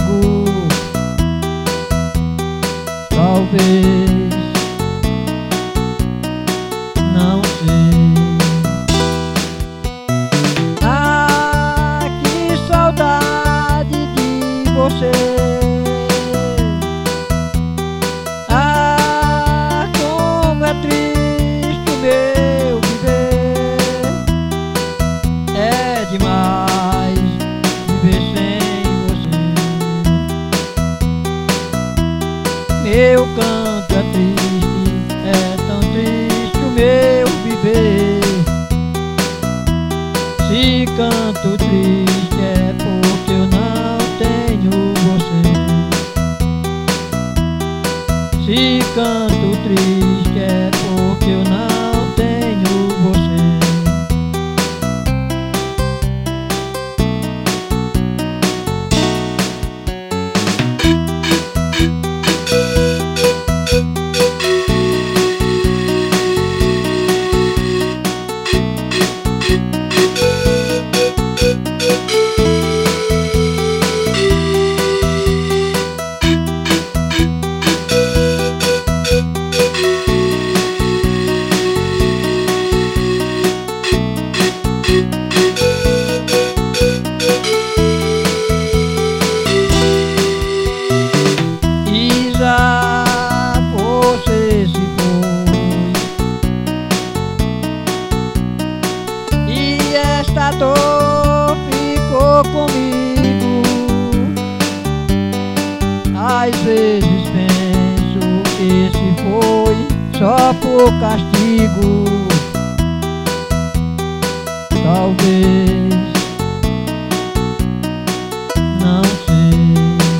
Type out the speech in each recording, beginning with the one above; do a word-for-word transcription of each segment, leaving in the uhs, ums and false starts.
comigo. Talvez, não sei. Ah, que saudade de você. Ah, como é triste o meu viver. É demais viver sem você. Meu canto é triste, é tão triste o meu viver. Se canto triste é porque eu não tenho você. Se canto triste é porque eu não tenho você. Você se foi e esta dor ficou comigo. Às vezes penso que se foi só por castigo. Talvez, não sei.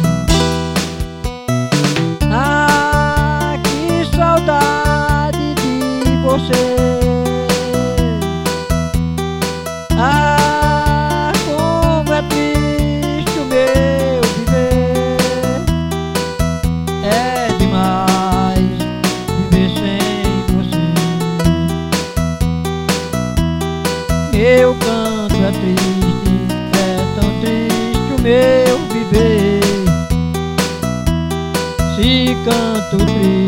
Você. Ah, como é triste o meu viver. É demais viver sem você. Meu canto é triste, é tão triste o meu viver. Se canto triste